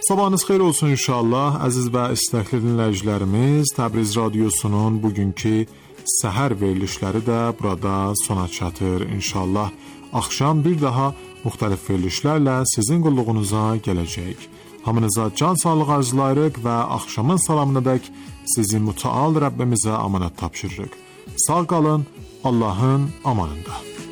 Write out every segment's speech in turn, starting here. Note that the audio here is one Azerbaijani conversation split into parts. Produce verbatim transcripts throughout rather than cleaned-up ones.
Sabahınız xeyir olsun inşallah. Əziz və istəkli dinləyicilərimiz, Təbriz Radiosunun bugünkü səhər verilişləri də burada sona çatır. İnşallah axşam bir daha müxtəlif verilişlərlə sizin qulluğunuza gələcək. Hamınıza can sağlığı arzulayırıq və axşamın salamınadək sizi mütəal Rəbbimizə amanət tapşırırıq. Sağ qalın, Allahın amanında.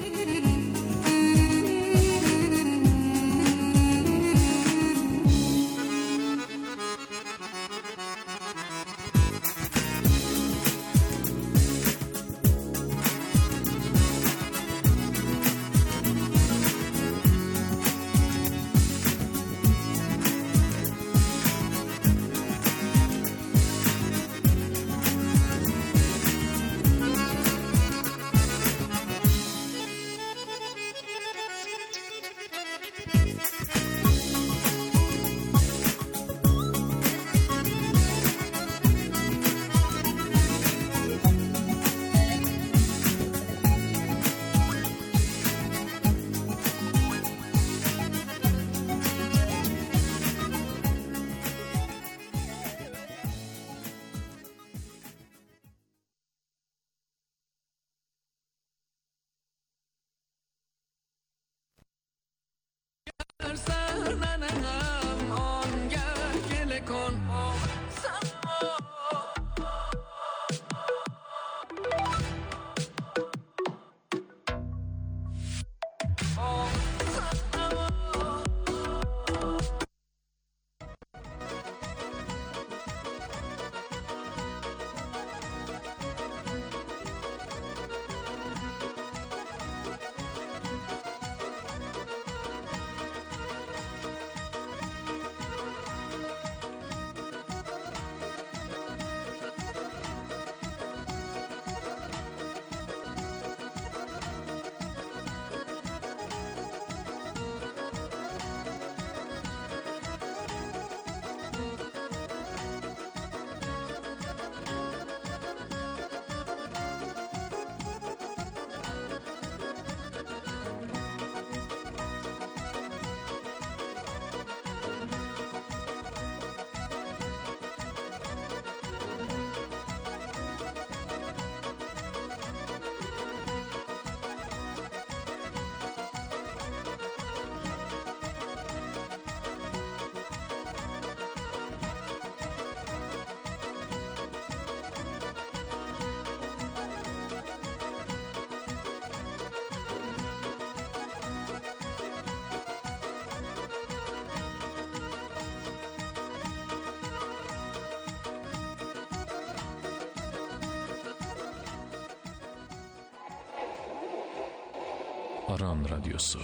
Aran Radyosu.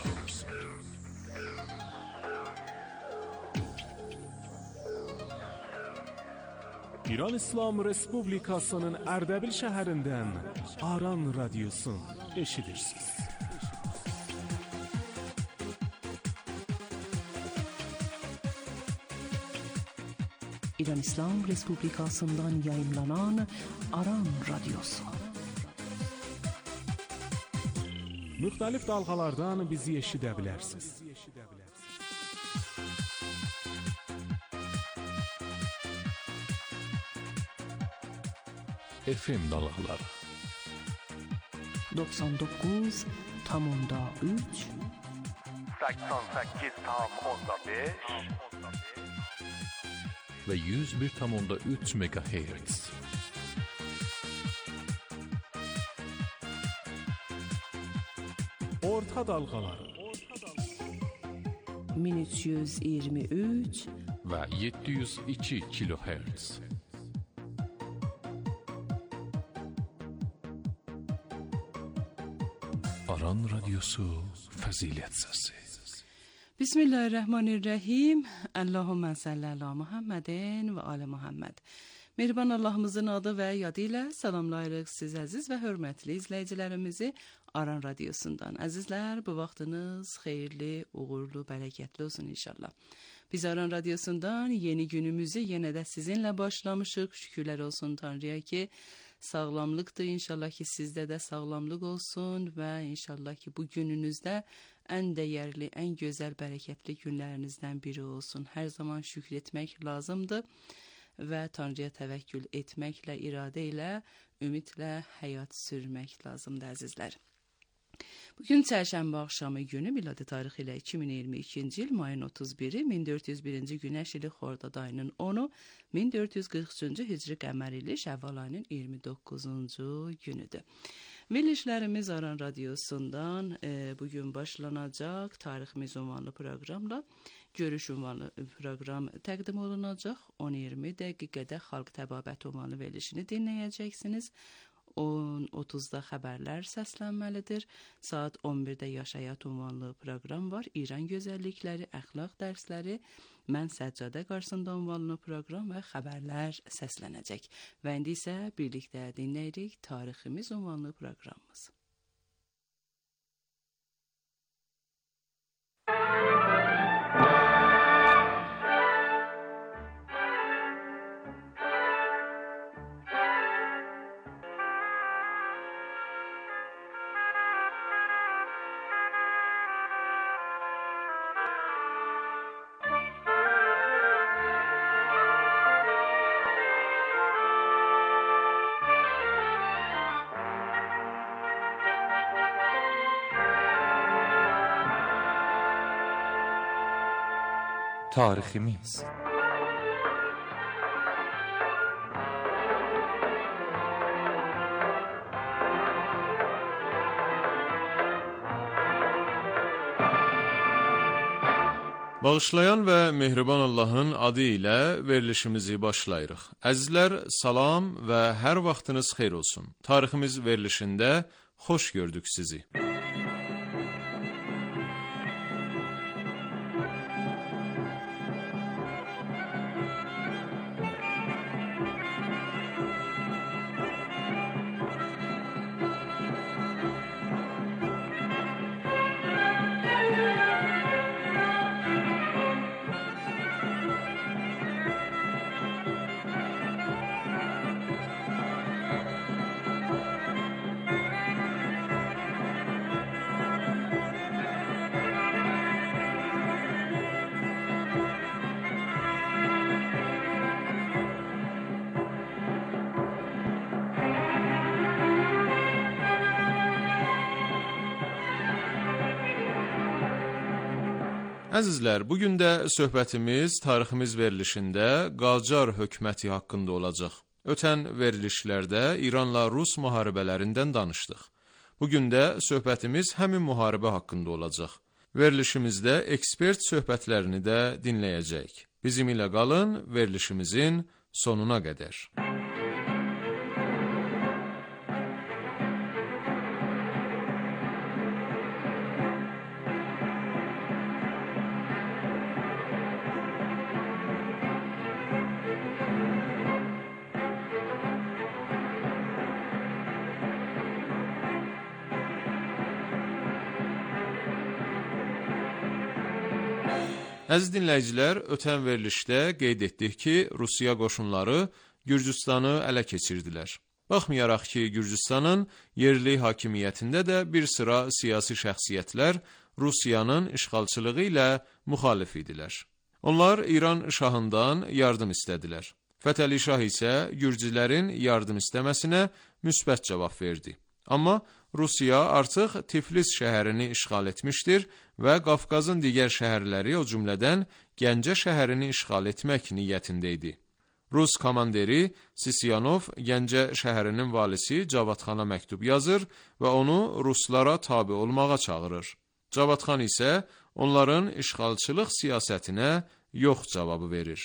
İran İslam Respublikasının Ərdəbil şəhərindən Aran Radyosu eşidirsiniz. İran İslam Respublikasından yayınlanan Aran Radyosu. Müxtəlif dalğalardan bizi eşidə bilərsiniz. F M dalğaları doksan dokuz nöqtə üç səksən səkkiz nöqtə beş və yüz bir nöqtə üç megahertz. Orta dalğaları min üç yüz iyirmi üç və yeddi yüz iki kilohertz. Aran Radyosu Fəzilət Səsi. Bismillahirrahmanirrahim. Allahümme salli ala Muhammedin və ala Muhammed. Mehriban Allahımızın adı və yadı ilə salamlayırıq siz əziz və hörmətli izləyicilərimizi Aran Radyosundan. Əzizlər, bu vaxtınız xeyirli, uğurlu, bərəkətli olsun inşallah. Biz Aran Radyosundan yeni günümüzü yenə də sizinlə başlamışıq. Şükürlər olsun Tanrıya ki, sağlamlıqdır. İnşallah ki sizdə də sağlamlıq olsun və inşallah ki bu gününüzdə ən dəyərli, ən gözəl, bərəkətli günlərinizdən biri olsun. Hər zaman şükür etmək lazımdır və Tanrıya təvəkkül etməklə, iradə ilə, ümidlə həyat sürmək lazımdır əzizlər. Bugün çərşənbə axşamı günü miladi tarixi ilə iki min iyirmi ikinci il mayın otuz biri, min dörd yüz birinci güneş ili Xordad ayının onu, min dörd yüz qırx üçüncü hicri qəmər ili Şəvval ayının iyirmi doqquzuncu günüdür. Verilişlərimiz Aran Radiosundan e, bugün başlanacaq. Tariximiz ünvanlı proqramla görüş ünvanlı proqram təqdim olunacaq. on iyirmi dəqiqədə xalq təbabəti ünvanlı verilişini dinləyəcəksiniz. on otuzda xəbərlər səslənməlidir. Saat on birdə Yaş Həyat ünvanlı proqram var. İran gözəllikləri, əxlaq dərsləri, Mən Səccadə qarşısında ünvanlı proqram və xəbərlər səslənəcək. Və indi isə birlikdə dinləyirik tariximiz ünvanlı proqramımız. Tariximiz. Bağışlayan və mehriban Allahın adı ilə verilişimizi başlayırıq. Əzizlər, salam və hər vaxtınız xeyir olsun. Tariximiz verilişində xoş gördük sizi. Əzizlər, bugün də söhbətimiz tariximiz verilişində Qacar hökuməti haqqında olacaq. Ötən verilişlərdə İranla Rus müharibələrindən danışdıq. Bugün də söhbətimiz həmin müharibə haqqında olacaq. Verilişimizdə ekspert söhbətlərini də dinləyəcəyik. Bizim ilə qalın verilişimizin sonuna qədər. Əziz dinləyicilər, ötən verilişdə qeyd etdik ki, Rusiya qoşunları Gürcüstanı ələ keçirdilər. Baxmayaraq ki, Gürcüstanın yerli hakimiyyətində də bir sıra siyasi şəxsiyyətlər Rusiyanın işğalçılığı ilə müxalif idilər. Onlar İran şahından yardım istədilər. Fətəli Şah isə Gürcülərin yardım istəməsinə müsbət cavab verdi. Amma Rusiya artıq Tiflis şəhərini işğal etmişdir və Qafqazın digər şəhərləri, o cümlədən Gəncə şəhərini işğal etmək niyyətində idi. Rus komandiri Sisyanov Gəncə şəhərinin valisi Cavadxana məktub yazır və onu ruslara tabe olmağa çağırır. Cavadxan isə onların işğalçılıq siyasətinə yox cavabı verir.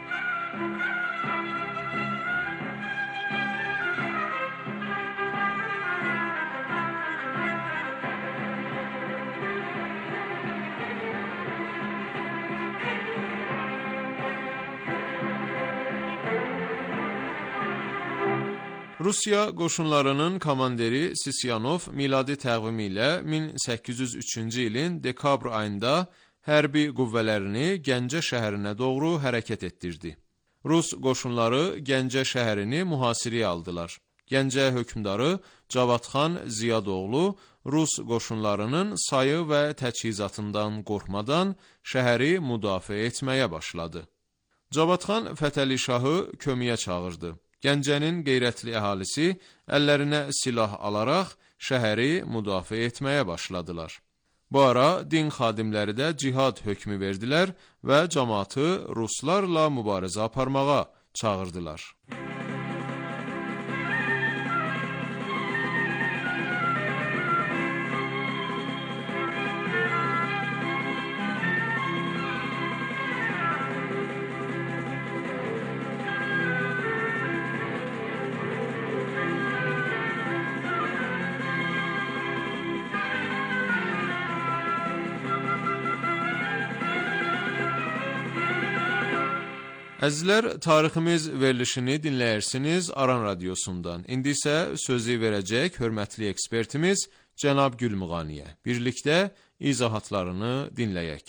Rusiya qoşunlarının komandiri Sisyanov miladi təqvimi ilə min səkkiz yüz üçüncü ilin dekabr ayında hərbi qüvvələrini Gəncə şəhərinə doğru hərəkət etdirdi. Rus qoşunları Gəncə şəhərini mühasirəyə aldılar. Gəncə hökmdarı Cavadxan Ziyadoğlu Rus qoşunlarının sayı və təchizatından qorxmadan şəhəri müdafiə etməyə başladı. Cavadxan Fətəli Şahı köməyə çağırdı. Gəncənin qeyrətli əhalisi əllərinə silah alaraq şəhəri müdafiə etməyə başladılar. Bu ara din xadimləri də cihad hökmü verdilər və cəmaatı ruslarla mübarizə aparmağa çağırdılar. Əzizlər, tariximiz verilişini dinləyirsiniz Aran Radiosundan. İndi isə sözü verəcək hörmətli ekspertimiz Cənab Gülmüğaniyə. Birlikdə izahatlarını dinləyək.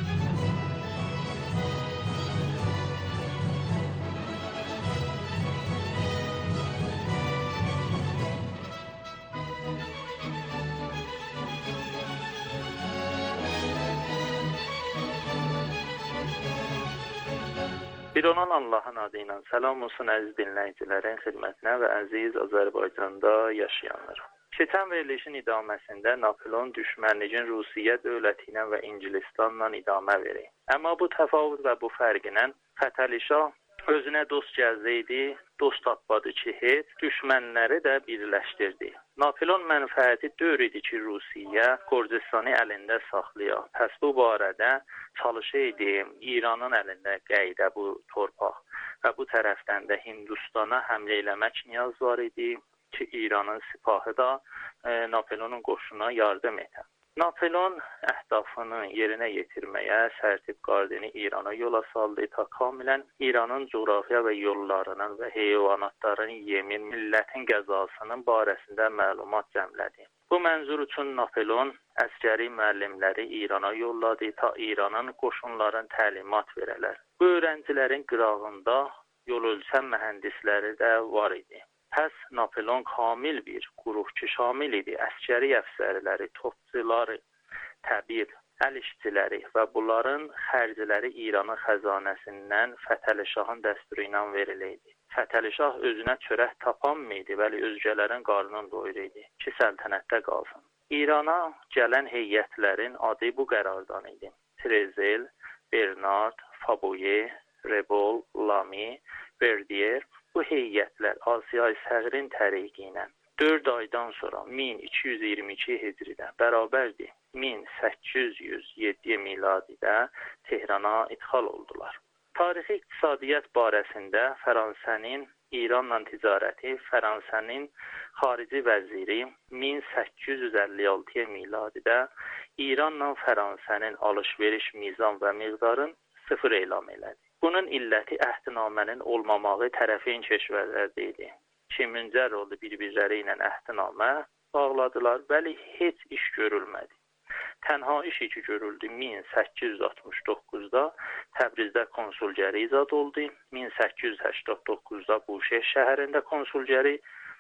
Bir olan Allahın adı ilə salam olsun əziz dinləyicilərin xidmətinə və əziz Azərbaycanda yaşayanlar. Keçən verilişin idaməsində Napoleon düşmənligin Rusiya dövləti ilə və İngilistanla idamə verir. Amma bu təfavüt və bu fərqlə Fətəli Şah özünə dost gəlsəydi, dost tapmadı ki, heç düşmənləri də birləşdirdi. Napoleon mənfəəti dör idi ki, Rusiya Gürcüstanı əlində saxlaya. Pəs bu barədə çalışaydı, İranın əlində qayda bu torpaq və bu tərəfdən də Hindistana həmlə eləmək niyaz var idi ki, İranın sipahı da e, Napoleonun qoşununa yardım edə. Napoleon əhdafını yerinə yetirməyə sərtib qardini İrana yola saldı. Ta kamilən İranın coğrafiya və yollarının və heyvanatların yemin, millətin qəzasının barəsində məlumat cəmlədi. Bu mənzur üçün Napoleon əskəri müəllimləri İrana yolladı, ta İranın qoşunların təlimat verələr. Bu öğrencilərin qırağında yol ölçən mühəndisləri də var idi. Pəs Napoleon kamil bir quruq ki, şamil idi. Əskəri əfsərləri, topçuları, təbib, əl işçiləri və bunların xərcləri İranın xəzanəsindən Fətəli Şahın dəsturu ilə veriləydi. Fətəli Şah özünə çörək tapan mıydı, bəli özgələrin qarnını doyur idi ki, səltənətdə qalsın. İrana gələn heyətlərin adı bu qərardan idi. Trezel, Bernard, Faboye, Rebol, Lamy, Verdier. Bu heyətlər Asiya Səğrin təriqi ilə dörd aydan sonra min iki yüz iyirmi iki Hicridə bərabərdir min səkkiz yüz yeddi miladidə Tehrana idxal oldular. Tarixi iqtisadiyyat barəsində Fransənin İranla ticarəti, Fransənin xarici vəziri min səkkiz yüz əlli altı miladidə İranla Fransənin alış-veriş mizan və miqdarın sıfır elan elədi. Bunun illəti əhdnamənin olmamağı tərəfin keşvərlərdə idi. Ki, müncər oldu bir-birləri ilə əhdnamə bağladılar, bəli, heç iş görülmədi. Tənha iş ki görüldü min səkkiz yüz altmış doqquzda Təbrizdə konsulgəri izad oldu, min səkkiz yüz səksən doqquzda Buşehr şəhərində konsulgəri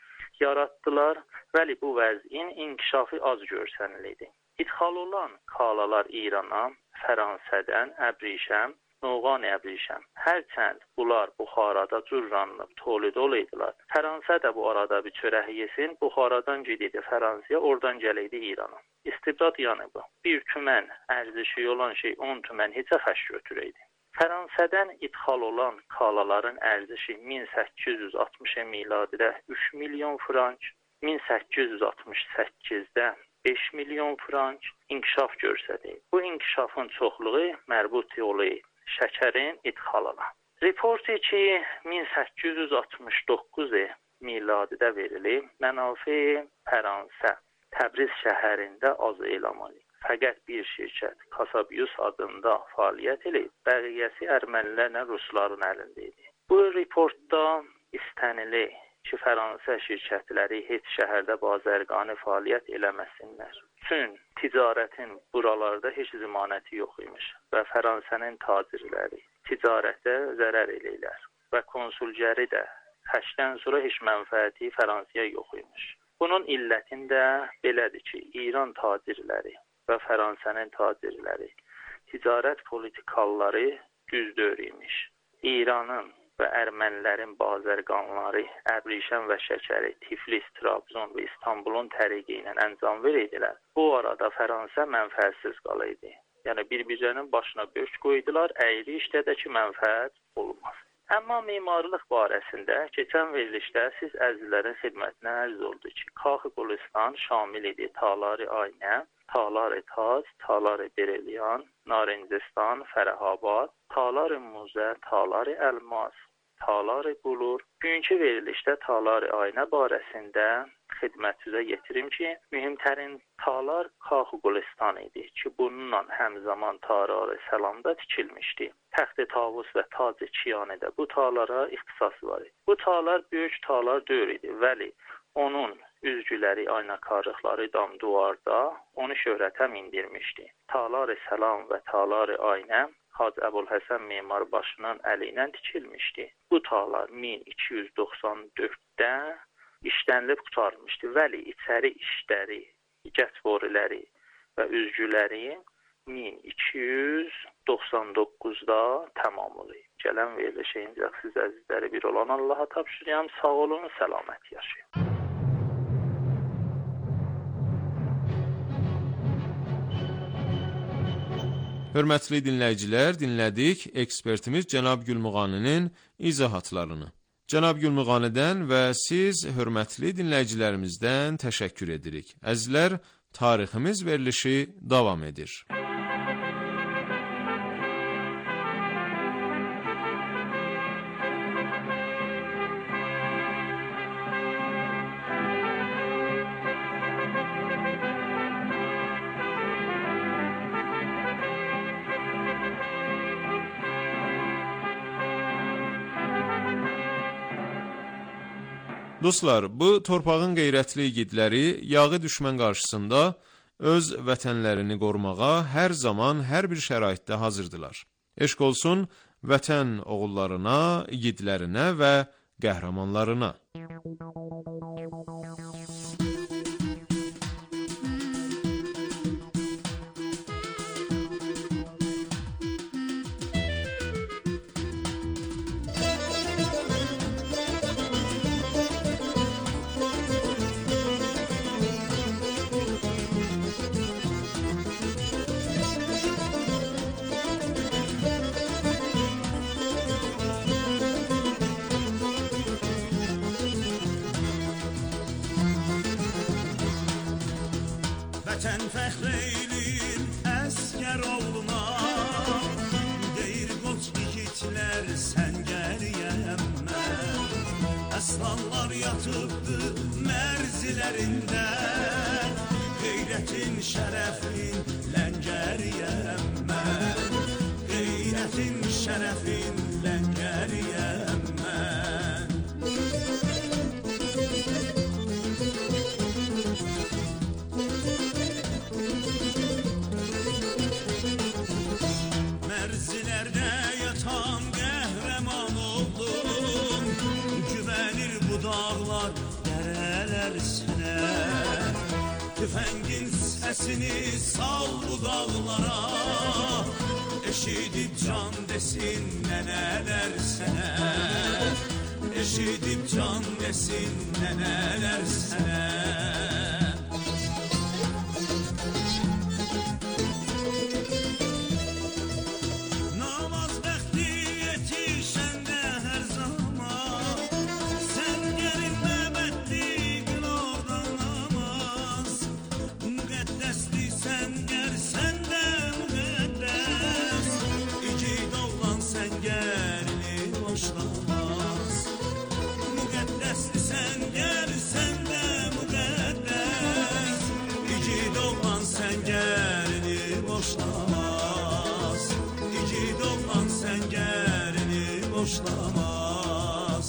yaratdılar, bəli, bu vəzin inkişafı az görsənildi. İdxal olan kalalar İrana, Fransədən əbrişəm, Noğan əbrişəm. Hərçənd bunlar Buxarada cürranılıb, tolid olaydılar. Fransa da bu arada bir çörək yesin, Buxaradan gediydi Fransaya, oradan gələydi İrana. İstibdad yanı bu. Bir tümən ərzişi olan şey on tümən heçə xəş götürəydi. Fransədən idxal olan kalaların ərzişi min səkkiz yüz altmış miladidə üç milyon frank, min səkkiz yüz altmış səkkizdə beş milyon frank inkişaf görsədi. Bu inkişafın çoxluğu mərbut yolu şəkərin idxalına. Reporti ki, min səkkiz yüz altmış doqquz miladidə verilib, mənafi Fransa, Təbriz şəhərində az elan olundu. Fəqət bir şirkət Kasabius adında fəaliyyət edib, bəqiyyəsi ermənilərlə rusların əlində idi. Bu reportda istənilir ki, Fransa şirkətləri heç şəhərdə bazərganı fəaliyyət eləməsinlər. Çün ticarətin buralarda heç zəmanəti yox imiş və Fransənin tacirləri ticarətə zərər eləyirlər və konsulgəri də Xəşdən sonra heç mənfəəti Fransaya yox imiş. Bunun illətində belədir ki, İran tacirləri və Fransa'nın tacirləri, ticarət politikaları düzdür imiş. İranın və Ermənilərin bazərqanları, Əbrişən və Şəkəri, Tiflis, Trabzon və İstanbulun təriqi ilə əncam verirdilər. Bu arada Fransa mənfəətsiz qalırdı. Yəni bir-birinin başına böç qoydular, əyri işdə də ki, mənfəət olmaz. Amma memarlıq barəsində keçən verilişdə siz əzizlərin xidmətinə ərz oldu ki, Kaxı Qulistan şamil idi Talar-ı Aynə, Talar-ı Tac, Talar-ı Bereliyan, Narincestan, Fərəhabad, Talar-ı Muzə, Talar-ı Əlmas, Talar-ı Bulur. Bugünkü verilişdə Talar-ı Aynə barəsində xidmətinizə yetirim ki, mühümtərin Talar Kaxı Qulistan idi ki, bununla həmzaman Tarar-ı Səlamda tikilmişdi. Təxt-i Tavus və Tac-ı Kiyanədə bu talara ixtisas var. Bu talar böyük talar deyil idi, vəli onun üzgüləri, aynakarlıqları dam duvarda onu şöhrətə mindirmişdi. Talar-ı Səlam və Talar-ı Aynə Hacı Əbulhəsən memarbaşının əli ilə tikilmişdi. Bu talar min iki yüz doxsan dörddə işlənilib qutarmışdı. Vəli içəri işləri, gətvoriləri və üzgüləri min iki yüz doxsan doqquzda tamam olub. Gələn verilişə incək siz əzizləri bir olan Allaha tapşırıram. Sağ olun, səlamət yaşayın. Hörmətli dinləyicilər, dinlədik ekspertimiz Cənab Gülmuğaninin izahatlarını. Cənab Gülmuğanidən və siz hörmətli dinləyicilərimizdən təşəkkür edirik. Əzizlər, tariximiz verilişi davam edir. Dostlar, bu torpağın qeyrətli igidləri yağı düşmən qarşısında öz vətənlərini qorumağa hər zaman, hər bir şəraitdə hazırdılar. Eşq olsun vətən oğullarına, igidlərinə və qəhrəmanlarına. Vətən fəxr eylir əskər oğluna, deyir qoç igidlər səngəriyəm mən. Əslanlar yatıbdır mərzilərində, qeyrətin şərəfin ləngəriyəm mən. Qeyrətin şərəfin ləngəriyəm mən. Mərzilərdə yatan qəhrəman oldum, güvənir bu dağlar, dərələr sənə. Tüfəngin səsini sal bu dağlara, eşidib can desin nənələr sənə. Eşidib can desin nənələr sənə. Boşlamaz, igid oğlan səngərini boşlamaz.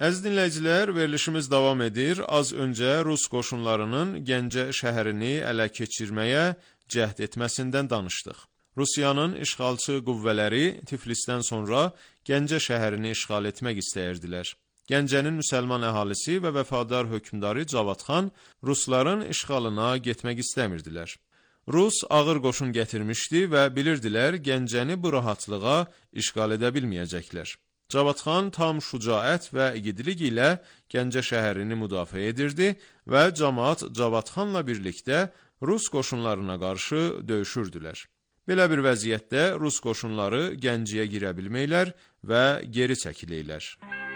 Əziz dinləyicilər, verilişimiz davam edir. Az öncə Rus qoşunlarının Gəncə şəhərini ələ keçirməyə cəhd etməsindən danışdıq. Rusiyanın işğalçı qüvvələri Tiflisdən sonra Gəncə şəhərini işğal etmək istəyirdilər. Gəncənin müsəlman əhalisi və vəfadar hökmdarı Cavadxan Rusların işğalına getmək istəmirdilər. Rus ağır qoşun gətirmişdi və bilirdilər Gəncəni bu rahatlığa işğal edə bilməyəcəklər. Cavadxan tam şücaət və igidlik ilə Gəncə şəhərini müdafiə edirdi və cəmaət Cavadxanla birlikdə Rus qoşunlarına qarşı döyüşürdülər. Belə bir vəziyyətdə Rus qoşunları Gəncəyə girə bilməklər və geri çəkilirlər.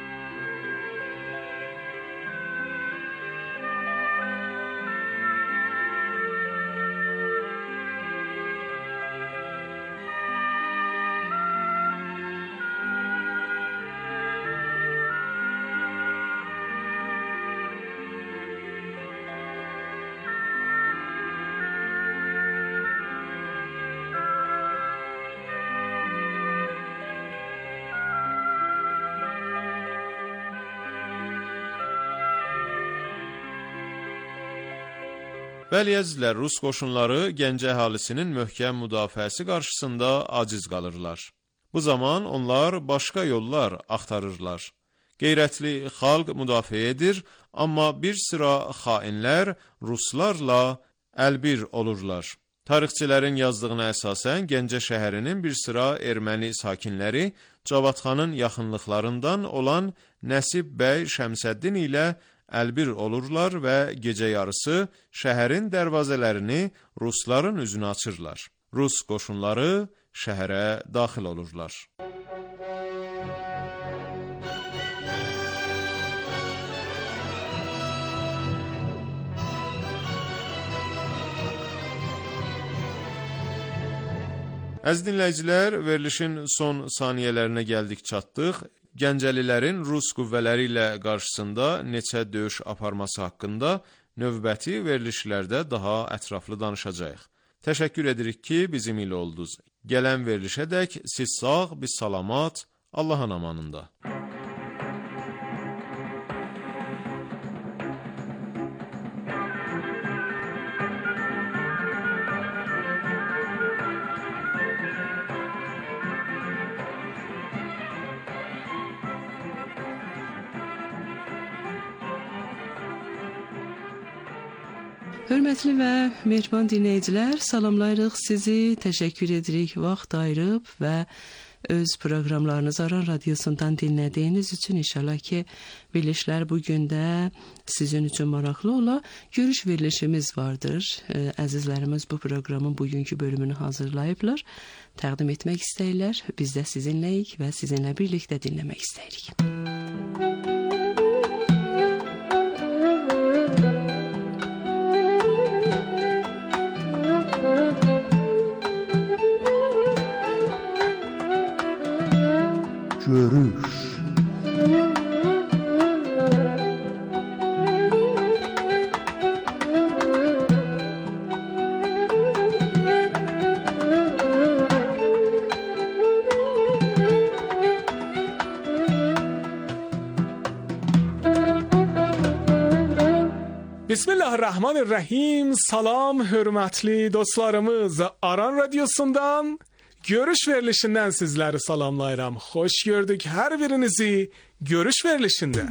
Bəli əzizlər, Rus qoşunları Gəncə əhalisinin möhkəm müdafiəsi qarşısında aciz qalırlar. Bu zaman onlar başqa yollar axtarırlar. Qeyrətli xalq müdafiə edir, amma bir sıra xainlər Ruslarla əlbir olurlar. Tarixçilərin yazdığına əsasən Gəncə şəhərinin bir sıra erməni sakinləri Cavadxanın yaxınlıqlarından olan Nəsib bəy Şəmsəddin ilə əlbir olurlar və gecə yarısı şəhərin dərvazələrini Rusların üzünə açırlar. Rus qoşunları şəhərə daxil olurlar. Əziz dinləyicilər, verilişin son saniyələrinə gəldik çatdıq. Gəncəlilərin Rus qüvvələri ilə qarşısında neçə döyüş aparması haqqında növbəti verilişlərdə daha ətraflı danışacağıq. Təşəkkür edirik ki, bizim ilə oldunuz. Gələn verilişədək siz sağ, biz salamat, Allahın amanında. Hörmətli və mehriban dinləyicilər, salamlayırıq sizi, təşəkkür edirik vaxt ayırıb və öz proqramlarınızı Aran Radiosundan dinlədiyiniz üçün. İnşallah ki, verilişlər bugün də sizin üçün maraqlı ola. Görüş verilişimiz vardır. Əzizlərimiz bu proqramın bugünkü bölümünü hazırlayıblar, təqdim etmək istəyirlər. Biz də sizinləyik və sizinlə birlikdə dinləmək istəyirik. Görüş. Bismillahirrahmanirrahim. Salam hörmətli dostlarımız. Aran Radiosundan Görüş verilişindən sizləri salamlayıram. Xoş gördük hər birinizi Görüş verilişində.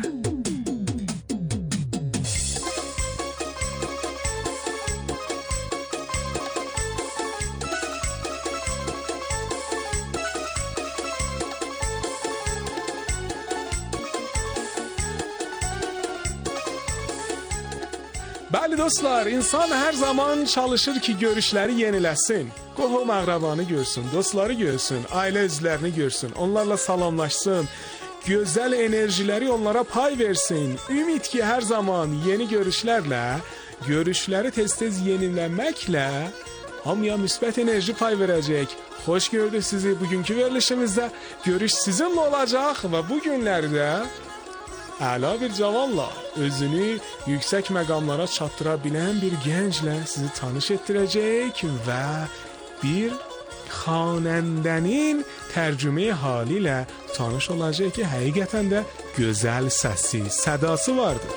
Bəli dostlar, insan hər zaman çalışır ki, görüşləri yeniləsin. Qohum əqrabanı görsün, dostları görsün, ailə üzvlərini görsün, onlarla salamlaşsın, gözəl enerjiləri onlara pay versin. Ümid ki, hər zaman yeni görüşlərlə, görüşləri tez-tez yenilənməklə hamıya müsbət enerji pay verəcək. Xoş gördük sizi bugünkü verilişimizdə. Görüş sizinlə olacaq və bu günlərdə əla bir cavanla, özünü yüksək məqamlara çatdıra bilən bir gənclə sizi tanış etdirəcək və bir xanəndənin tərcüme hali ilə tanış olacaq ki, həqiqətən də gözəl səsi, sədası vardır.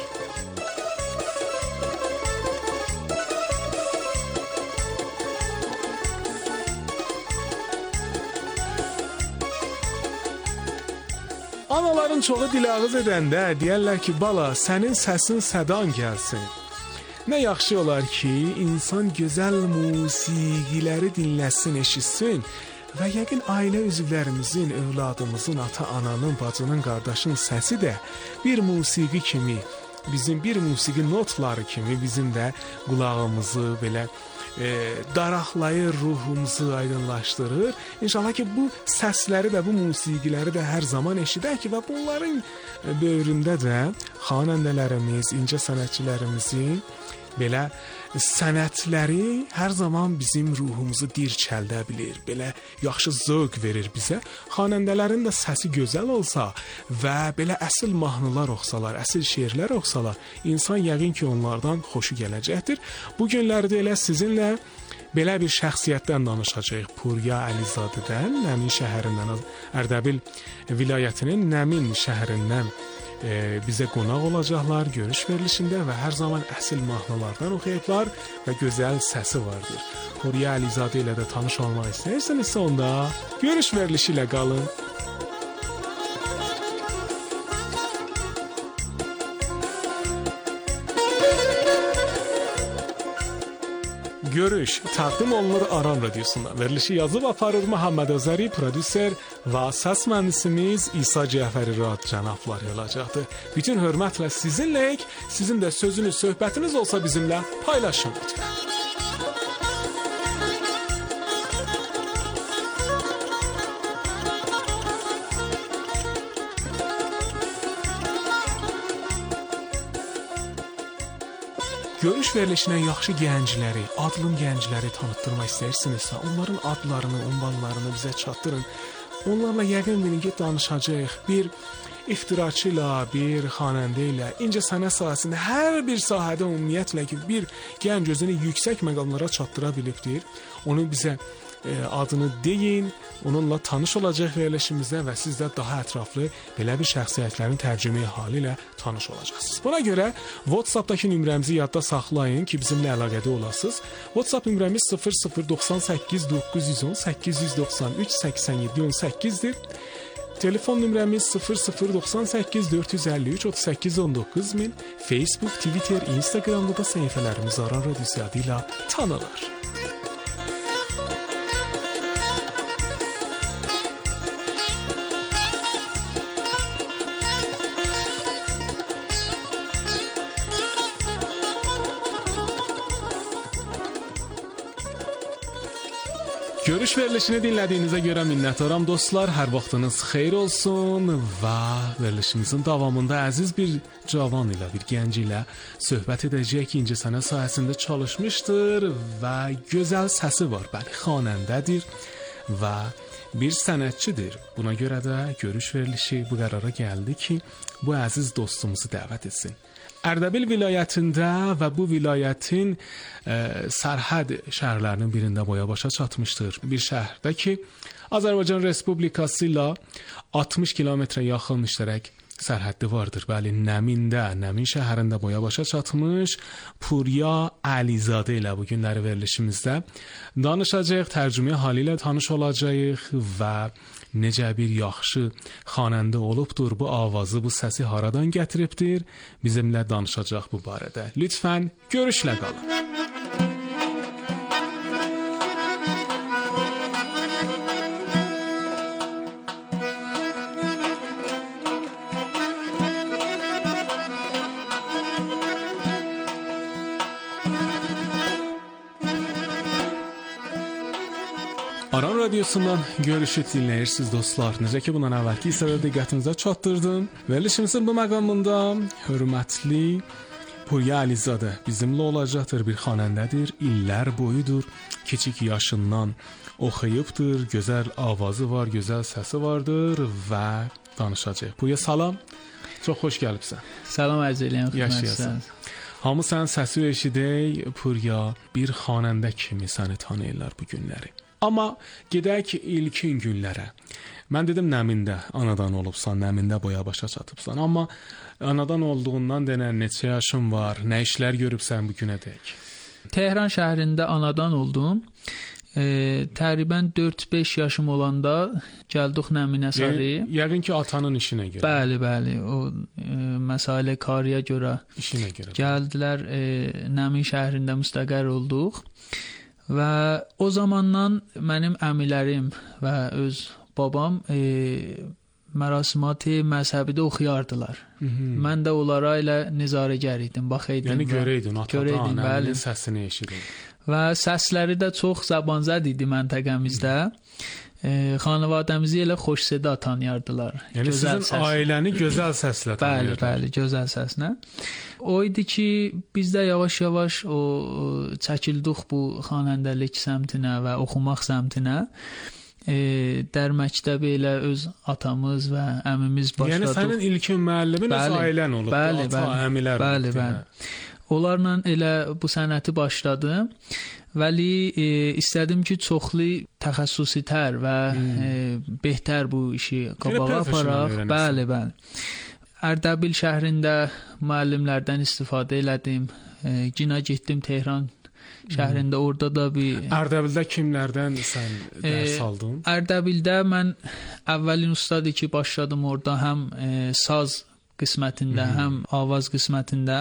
Anaların çoxu dilağız edəndə deyərlər ki, bala, sənin səsin sədan gəlsin. Nə yaxşı olar ki, insan gözəl musiqiləri dinləsin, eşitsin və yəqin ailə üzvlərimizin, övladımızın, ata-ananın, bacının, qardaşın səsi də bir musiqi kimi, bizim bir musiqi notları kimi bizim də qulağımızı belə e, daraqlayır, ruhumuzu aydınlaşdırır. İnşallah ki, bu səsləri də, bu musiqiləri də hər zaman eşidək ki, və bunların dövründə də xanəndələrimiz, incə sənətçilərimizin belə sənətləri hər zaman bizim ruhumuzu dirçəldə bilir, belə yaxşı zövq verir bizə. Xanəndələrin də səsi gözəl olsa və belə əsl mahnılar oxsalar, əsl şeirlər oxsalar, insan yəqin ki, onlardan xoşu gələcəkdir. Bu günlərdə elə sizinlə belə bir şəxsiyyətdən danışacağıq. Puriya Əlizadədən, Nəmin şəhərindən, Ərdəbil vilayətinin Nəmin şəhərindən e, bizə qonaq olacaqlar görüş verilişində və hər zaman əsl mahnılardan oxuyublar və gözəl səsi vardır. Puriya Əlizadə ilə də tanış olmaq istəyirsinizsə onda görüş verilişi ilə qalın. Görüş təqdim olunur Aran Radiosundan. Verilişi yazıb aparır Muhammed Özəri, prodüser və səs mühəndisimiz İsa Cəfəri Rad cənablar olacaqdır. Bütün hörmətlə sizinləyik. Sizin də sözünüz, söhbətiniz olsa bizimlə paylaşın lütfən. Görüş verilişinə yaxşı gəncləri, adlım gəncləri tanıtdırmaq istəyirsinizsə, onların adlarını, ünvanlarını bizə çatdırın. Onlarla yəqin bilin ki, danışacağıq. Bir iftiraçı ilə, bir xanəndə ilə, incə sənət sahəsində hər bir sahədə ümumiyyətlə ki, bir gənc özünü yüksək məqamlara çatdıra bilibdir. Onu bizə e, adını deyin, onunla tanış olacaq verilişimizdə və siz də daha ətraflı belə bir şəxsiyyətlərin tərcümeyi halı ilə tanış olacaqsınız. Buna görə WhatsApp-dakı nömrəmizi yadda saxlayın ki, bizimlə əlaqədə olasınız. WhatsApp nömrəmiz sıfır sıfır doxsan səkkiz doqquz yüz on səkkiz yüz doxsan üç səksən yeddi on səkkizdir. Telefon nömrəmiz sıfır sıfır doxsan səkkiz dörd yüz əlli üç otuz səkkiz on doqquz min. Facebook, Twitter, Instagramda da səhifələrimiz Aran Radiosu adı ilə tanınır. Görüş verilişini dinlədiyinizə görə minnətdaram dostlar. Hər vaxtınız xeyir olsun və verilişimizin davamında əziz bir cavan ilə, bir gənc ilə söhbət edəcək ki, incə sənət sahəsində çalışmışdır və gözəl səsi var. Bəli, xanəndədir və bir sənətçidir. Buna görə də görüş verilişi bu qərara gəldi ki, bu əziz dostumuzu dəvət etsin. Ərdəbil vilayətində və bu vilayətin e, sərhəd şəhərlərinin birində boya başa çatmışdır. Bir şəhərdə ki, Azərbaycan Respublikası ilə altmış kilometrə yaxın müştərək sərhəddi vardır. Bəli, Nəmində, Nəmin şəhərində boya başa çatmış Puriya Əlizadə ilə bu günləri verilişimizdə danışacağıq, tərcümə halı ilə tanış olacağıq və necə bir yaxşı xanəndə olubdur, bu avazı, bu səsi haradan gətiribdir, bizimlə danışacaq bu barədə. Lütfən görüşlə qalın. Aran Radiosundan görüşü dinləyirsiniz dostlar. Necə ki, bundan əvvəlki hissədə diqqətinizə çatdırdım. Verilişimizin bu məqamında hörmətli Puriya Əlizadə bizimlə olacaqdır, bir xanəndədir, illər boyudur, kiçik yaşından oxuyubdur, gözəl avazı var, gözəl səsi vardır və danışacaq. Puriya, salam, çox xoş gəlibsən. Salam ərz eləyəm, yaşayasın. Hamı sənin səsi eşidək, Puriya, bir xanəndə kimi səni tanıyırlar bu günləri. Amma gedək ilkin günlərə. Mən dedim Nəmində anadan olubsan, Nəmində boya başa çatıbsan. Amma anadan olduğundan denən neçə yaşın var, nə işlər görübsən bu günədək? Tehran şəhərində anadan oldum. E, təqribən dörd beş yaşım olanda gəldik Nəminə sarı. Yəni, yəqin ki atanın işinə görə. Bəli, bəli. O e, məsələ kariyə görə işinə görə. Gəldilər, e, Nəmin şəhərində müstəqər olduq. Və o zamandan mənim əmilərim və öz babam e, mərasimat-ı məzhəbidə oxuyardılar. Hı -hı. Mən də onlara ilə nizarəgər idim, baxaydım. Yəni görəydin, atadan, əminin səsini eşidin. Və səsləri də çox zabanzəd idi məntəqəmizdə. E, xanavadəmizi elə xoş seda tanıyardılar. Yəni gözəl sizin səs. Ailəni gözəl səslə tanıyırlar. Bəli, bəli, gözəl səslə. O idi ki, biz də yavaş-yavaş o, o çəkildik bu xanəndəlik səmtinə və oxumaq səmtinə. E, dər məktəbi elə öz atamız və əmimiz başladıq. Yəni sənin ilkin müəllimin öz ailən olub, bəli, ata, bəli, əmilər. Bəli, bəli. Onlarla elə bu sənəti başladım. Vəli e, istədim ki, çoxlu təxəssüsitər və hmm. e, behtər bu işi qabağa aparaq. Bəli, bəli. Ərdəbil şəhrində müəllimlərdən istifadə elədim. E, Cina getdim Tehran şəhrində, hmm. orada da bir... Ərdəbildə kimlərdən sən dərs aldın? E, Ərdəbildə mən əvvəlin ustadı ki, başladım orada həm e, saz qismətində, hmm. həm avaz qismətində.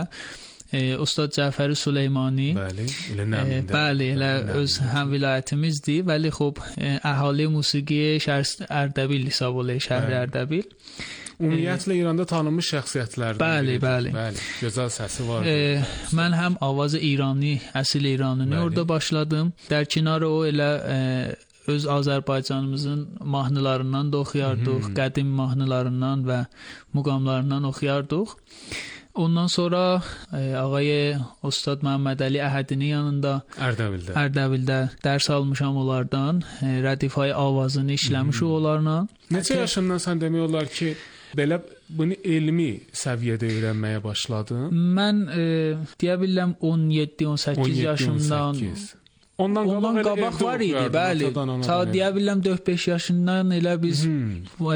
E, Ustad Cəfəri Süleymani. Bəli, elə Nəmində. E, bəli, elə Nəmində. Öz həm vilayətimizdir. Vəli xub e, əhali musiqi şəhər Ərdəbil hesab olur, şəhər Ərdəbil. Ümumiyyətlə İranda tanınmış şəxsiyyətlərdir. Bəli, bəli. Bəli, gözəl səsi var. E, mən həm avazı İrani, əsl İranını orada başladım. Dərkinarı o elə e, öz Azərbaycanımızın mahnılarından da oxuyardıq, hmm. qədim mahnılarından və muqamlarından oxuyardıq. Ondan sonra e, ağay Ustad Məhəmməd Əli Əhədinin yanında Ərdəbildə. Ərdəbildə dərs almışam onlardan. E, Rədifay avazını işləmişik hmm. onlarla. Neçə yaşından sən demək olar ki, belə bunu elmi səviyyədə öyrənməyə başladın? Mən e, deyə bilirəm on yeddi on səkkiz yaşımdan. Ondan, Ondan qabaq, qabaq var idi, bəli. Ta deyə bilirəm dörd beş yaşından elə biz hmm.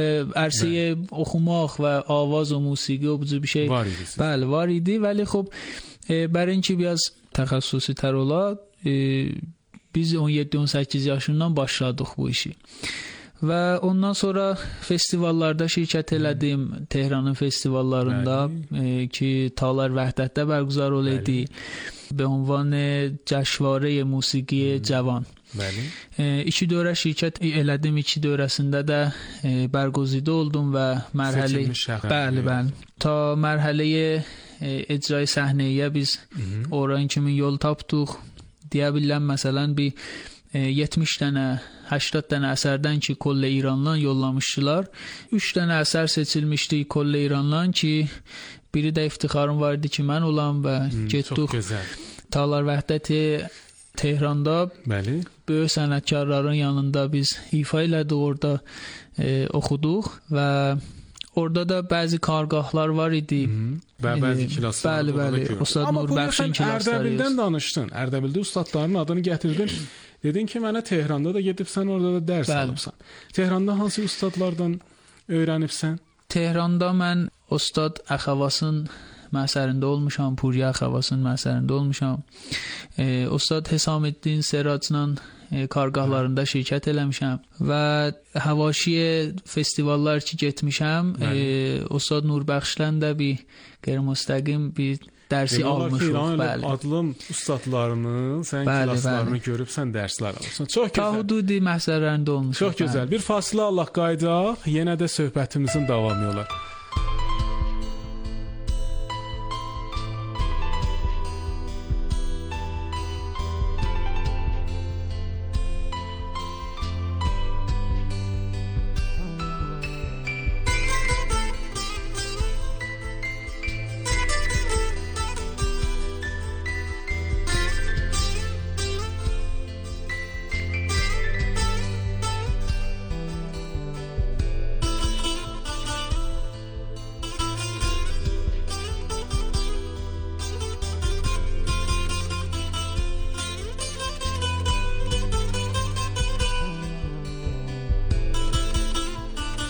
ərsəyə oxumaq və avaz və musiqi o bu bir şey var idi. Bəli, var idi. Vəli xub e, bərinki biraz təxəssüsü tər ola, e, biz on yeddi on səkkiz yaşından başladıq bu işi. Və ondan sonra festivallarda şirkət elədim, hmm. Tehranın festivallarında e, ki, Talar Vəhdətdə bərgüzar olaydı. به عنوان جشنواره موسیقی جوان. بله. iki dövrə şirkət elədim, iki dövrəsində də e, bərgüzide oldum və mərhələ bəli, bəli. Ta mərhələyə e, icra səhnəyə biz oran kimi yol tapdıq. Deyə bilirəm məsələn bir e, yetmiş dənə, həştad dənə əsərdən ki, Kollə İrandan yollamışdılar. üç dənə əsər seçilmişdi Kollə İrandan ki, biri də iftixarım var idi ki, mən olam və hmm, getdik Talar Vəhdəti Tehranda. Bəli. Böyük sənətkarların yanında biz ifa elədik, orada e, oxuduq və orada da bəzi kargahlar var idi. Hmm, və bəzi kilaslar. Bəli, bəli. Ustad Nurbəxşin kilasları. Ərdəbildən danışdın. Ərdəbildə ustadların adını gətirdin. Dedin ki, mənə Tehranda da gedibsən, orada da dərs bəli. Alıbsan. Tehranda hansı ustadlardan öyrənibsən? Tehranda mən Ustad Əxavasın məsərində olmuşam, Puriya Əxavasın məsərində olmuşam. E, Ustad Hesaməddin Seracla e, kargahlarında şirkət eləmişəm və həvaşiyə festivallar ki getmişəm, e, Ustad Nurbəxşdən də bir qeyri-müstəqim bir dərsi almışıq. Bəli. Adlım ustadlarının, sən bəli, kilaslarını bəli. Görüb sən dərslər alırsan. Çox gözəl. Tahududi məsələlərində olmuşuq. Çox gözəl. Bir fasilə Allah qaydaq, yenə də söhbətimizin davamı olar.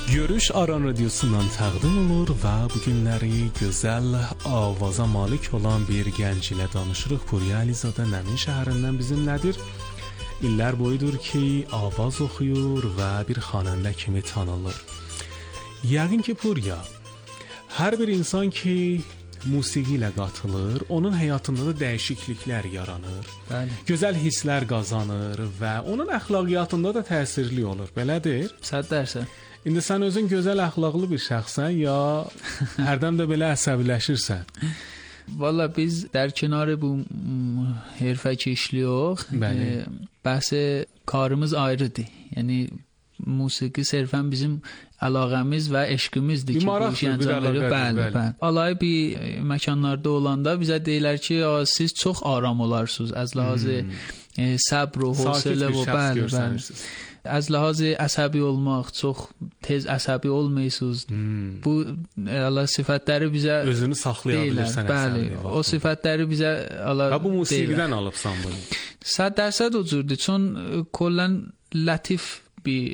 Görüş Aran Radyosu'ndan təqdim olur və bu günləri gözəl avaza malik olan bir gənc ilə danışırıq. Puriya Əlizadə Nəmin şəhərindən bizimlədir. İllər boyudur ki, avaz oxuyur və bir xanəndə kimi tanınır. Yəqin ki, Puriya, hər bir insan ki, musiqi ilə qatılır, onun həyatında da dəyişikliklər yaranır. Bəli. Gözəl hisslər qazanır və onun əxlaqiyyatında da təsirli olur. Belədir? Səd dərsə. İndi sən özün gözəl əxlaqlı bir şəxsən ya hərdən də belə əsəbiləşirsən? Valla biz در کنار bu حرفه işliyoruz. Bəli. Bəhs karımız ayrıdır. Yəni musiqi sərfən bizim əlaqəmiz və eşqimizdir ki, bu işi əncam veriyor. Bəli, bəli. Alay bir məkanlarda olanda bizə deyirlər ki, siz çox aram olarsınız. Az ləhazı səbr və hövsələ və bəli, bəli. Az ləhazı əsəbi olmaq, çox tez əsəbi olmayısınız. Hmm. Bu Allah sifətləri bizə özünü saxlaya bilirsən. Bəli, o sifətləri bizə Allah deyirlər. Bu musiqidən alıbsan bunu. Səd dərsə o cürdür. Çün kollən latif bir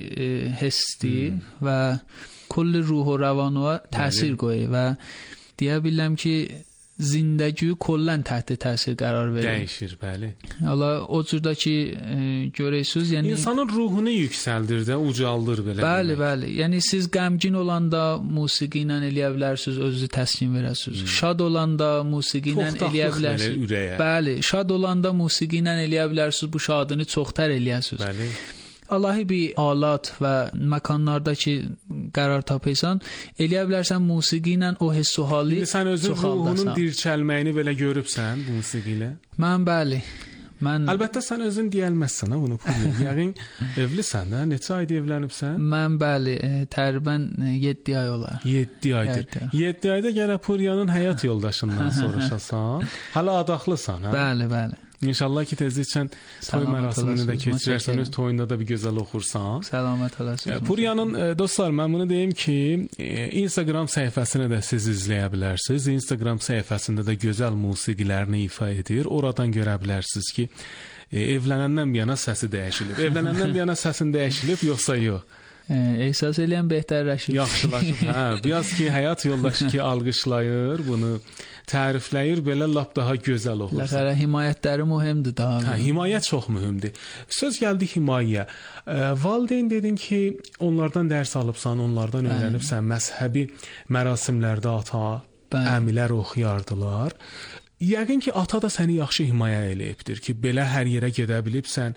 hissdir və kulli ruh و روانə təsir qoyur və deyə bilirəm ki, zindəgi kollən təhti təsir qərar verir. Dəyişir, bəli. Allah o cürdə ki, görəysiniz, yəni insanın ruhunu yüksəldir də, ucaldır belə. Bəli, bəli. Yəni siz qəmgin olanda musiqi ilə eləyə bilərsiniz, özünüzü təskin verəsiniz. Hmm. Şad olanda musiqi ilə eləyə bilərsiniz. Bəli, şad olanda musiqi ilə eləyə bilərsiniz, bu şadını çoxtər eləyəsiniz. Bəli. Allahi bir alat və məkanlarda ki, qərar tapıysan, eləyə bilərsən musiqi ilə o hiss o hali sən özün ruhunun dirçəlməyini belə görübsən bu musiqi ilə? Mən bəli. Mən Əlbəttə sən özün deyəlməzsən ha bunu. Yəqin evlisən də, neçə ayda evlənibsən? Mən bəli, təqribən yeddi ay olar. yeddi aydır. yeddi ayda gələ Puriyanın həyat yoldaşından soruşasan, hələ adaqlısan ha? Bəli, bəli. İnşallah ki tezliklə toy mərasimini də keçirərsən, öz toyunda da bir gözəl oxursan. Səlamət olasınız. Puriyanın dostlar, mən bunu deyim ki, Instagram səhifəsini də siz izləyə bilərsiniz. Instagram səhifəsində də gözəl musiqilərini ifa edir. Oradan görə bilərsiniz ki, evlənəndən bir yana səsi dəyişilib. Evlənəndən bir yana səsin dəyişilib, yoxsa yox? Ehsas eləyən betərləşir. Yaxşılaşıb. Hə, biraz ki, həyat yoldaşı ki, alqışlayır, bunu tərifləyir, belə lap daha gözəl olur. Ləxərə himayətləri mühümdür daha. Hə, himayət çox mühümdür. Söz gəldi himayəyə. Valideyn dedin ki, onlardan dərs alıbsan, onlardan öyrənibsən, məzhəbi mərasimlərdə ata, Bəli. Əmilər oxuyardılar. Yəqin ki, ata da səni yaxşı himayə eləyibdir ki, belə hər yerə gedə bilibsən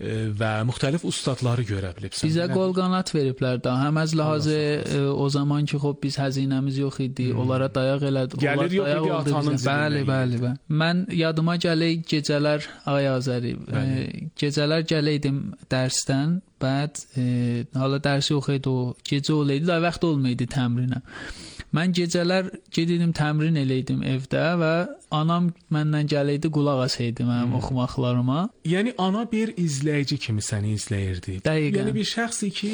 və müxtəlif ustadları görə bilibsən. Bizə qol qanat veriblər da. Həm az ləhazı o zaman ki, xop biz həzinəmiz yox idi, hmm. onlara dayaq elədi. Gəlir yox idi atanın bizə. Bəli, bəli, bəli. Mən yadıma gələk gecələr ay Azəri, e, gecələr gələydim dərsdən, bəd e, hala dərsi yox idi o, gecə olaydı da vaxt olmaydı təmrinə. Mən gecələr gedirdim təmrin eləydim evdə və anam məndən gələydi qulaq asaydı mənim hmm. oxumaqlarıma. Yəni ana bir izləyici kimi səni izləyirdi. Dəqiqən. Yəni bir şəxs ki,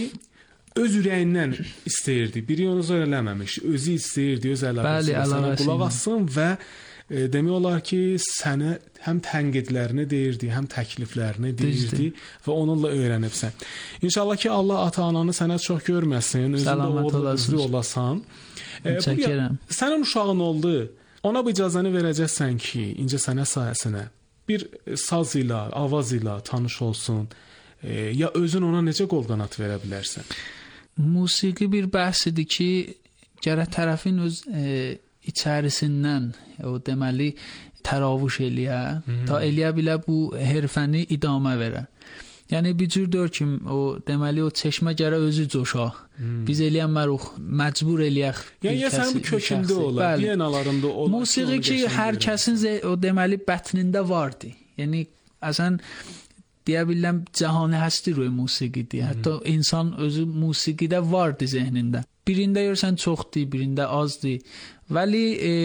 öz ürəyindən istəyirdi. Biri onu zor eləməmiş, özü istəyirdi, öz əlaqəsində sənə qulaq assın və e, demək olar ki, sənə həm tənqidlərini deyirdi, həm təkliflərini deyirdi Düzdür. Və onunla öyrənibsən. İnşallah ki, Allah ata-ananı sənə çox görməsin, özündə olasan. E, bu, sənin uşağın oldu, ona bu icazəni verəcəksən ki, incə sənət sahəsinə bir saz ilə, avaz ilə tanış olsun, e, ya özün ona necə qol qanat verə bilərsən? Musiqi bir bəhsidir ki, gərək tərəfin öz e, içərisindən, o deməli, təravuş eləyə, hmm. ta eləyə bilə bu hərfəni idamə verə. Yəni bir cürdür ki, o deməli o çeşmə gərək özü coşa. Hmm. Biz eləyənməruq, məcbur eləyək. Yəni ya sənin kökündə olar, D N A-larında olar. Musiqi ki, hər kəsin o deməli bətnində vardı. Yəni əsən deyə biləm cəhani həsdi roy musiqidir. Hmm. Hətta insan özü musiqidə vardı zehnində. Birində görsən çoxdur, birində azdır. Vəli e,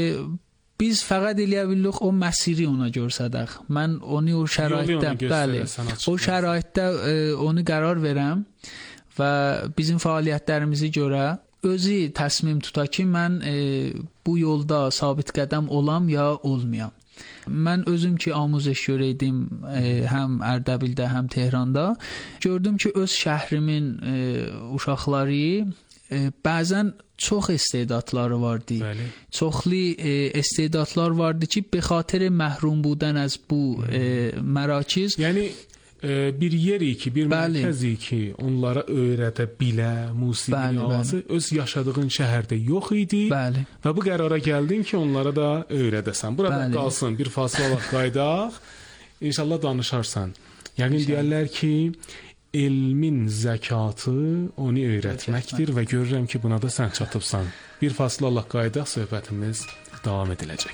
biz fəqət eləyə bilirik o məsiri ona görsədək. Mən onu o şəraitdə, bəli, o şəraitdə e, onu qərar verəm və bizim fəaliyyətlərimizi görə özü təsmim tuta ki, mən e, bu yolda sabit qədəm olam ya olmayam. Mən özüm ki, amuzəş görəydim e, həm Ərdəbildə, həm Tehranda. Gördüm ki, öz şəhrimin e, uşaqları bəzən çox istedadları vardı. Bəli. Çoxlu istedadlar vardı ki, به خاطر محروم بودن از bu مراکز. Yəni bir yeri ki, bir bəli. mərkəzi ki, onlara öyrədə bilə, musiqini alası öz yaşadığın şəhərdə yox idi. Bəli. Və bu qərara gəldin ki, onlara da öyrədəsən. Burada bəli. qalsın, bir fasilə olaraq qaydaq. İnşallah danışarsan. Yəqin deyərlər ki, elmin zəkatı onu öyrətməkdir və görürəm ki, buna da sən çatıbsan. Bir fasilə olaraq qaydaq, söhbətimiz davam ediləcək.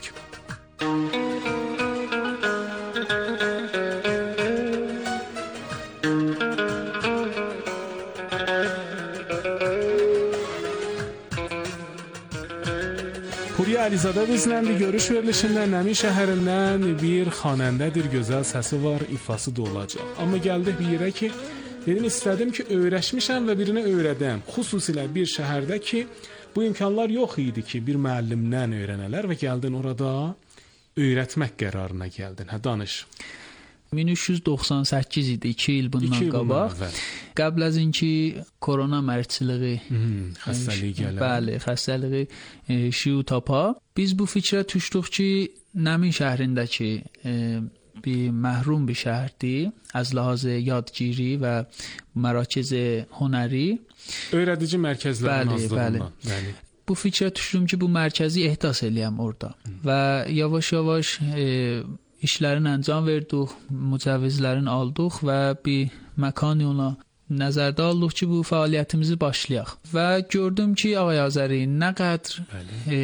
Puriya Əlizadə bizləndir. Görüş verilişində Nəmin şəhərindən bir xanəndədir, gözəl səsi var, ifası da olacaq. Amma gəldik bir yerə ki, dedim istədim ki, öyrəşmişəm və birinə öyrədəm. Xüsusilə bir şəhərdə ki, bu imkanlar yox idi ki, bir müəllimdən öyrənələr və gəldin orada öyrətmək qərarına gəldin. Hə, danış. min üç yüz doxsan səkkiz idi, iki il bundan qabaq. Qəbl az inki korona mərciliyi, xəstəliyi gələr. Bəli, xəstəliyi şiu tapa. Biz bu fikrə düşdük ki, Nəmin şəhərindəki bir məhrum bir şəhərdir. Az ləhaz yadgiri və mərakiz hünəri. Öyrədici mərkəzlərin azlığından. Bəli. Bu fikrə düşdüm ki, bu mərkəzi ehdas eləyəm orada. Və yavaş-yavaş işlərin əncam verdik, mücəvizlərin aldıq və bir məkani ona nəzərdə aldıq ki, bu fəaliyyətimizi başlayaq. Və gördüm ki, Ağay Azəri nə qədər e,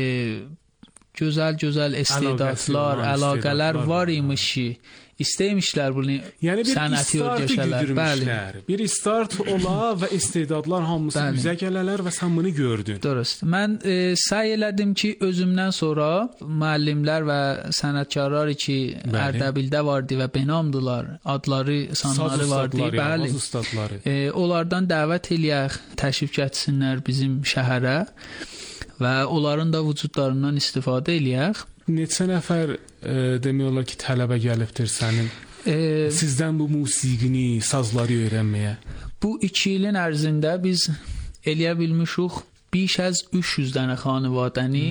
gözəl-gözəl istedadlar, əlaqələr var imiş ki, istəymişlər bunu yəni sənəti öyrəşələr. Bəli. Bir start ola və istedadlar hamısı bəli. Üzə gələlər və sən bunu gördün. Dürüst. Mən e, səy elədim ki, özümdən sonra müəllimlər və sənətkarlar ki, bəli. Ərdəbildə vardı və benamdılar, adları, sanları vardı. Bəli. E, onlardan dəvət eləyək, təşrif gətirsinlər bizim şəhərə və onların da vücudlarından istifadə eləyək. Neçə nəfər e, demək olar ki, tələbə gəlibdir sənin e, sizdən bu musiqini, sazları öyrənməyə? Bu iki ilin ərzində biz eləyə bilmişik بیش از üç yüz dənə xanivadəni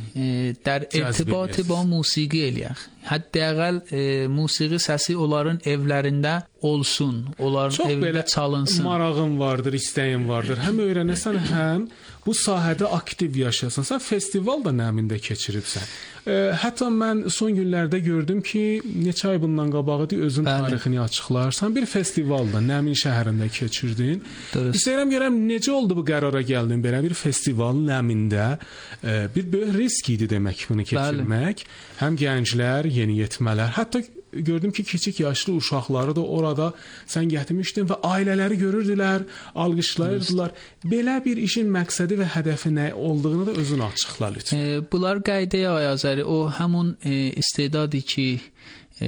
در ارتباط با musiqi eləyək. Hətta musiqi səsi onların evlərində olsun, onların çox evində çalınsın. Çox belə marağın vardır, istəyin vardır. Həm öyrənəsən, həm bu sahədə aktiv yaşasan. Sən festival da Nəmində keçiribsən. E, hətta mən son günlərdə gördüm ki, neçə ay bundan qabağıdır özün Bəli. tarixini açıqlarsan. Bir festival da Nəmin şəhərində keçirdin. Dürüst. İstəyirəm görəm necə oldu bu qərara gəldin belə bir festival Nəmində? E, bir böyük risk idi demək bunu keçirmək. Bəli. Həm gənclər, yeniyetmələr, hətta gördüm ki, kiçik yaşlı uşaqları da orada sən gətirmişdin və ailələri görürdülər, alqışlayırdılar. Belə bir işin məqsədi və hədəfi nə olduğunu da özün açıqla lütfən. E, bunlar qayda Ayazəri, o həmin e, istedadı ki, e,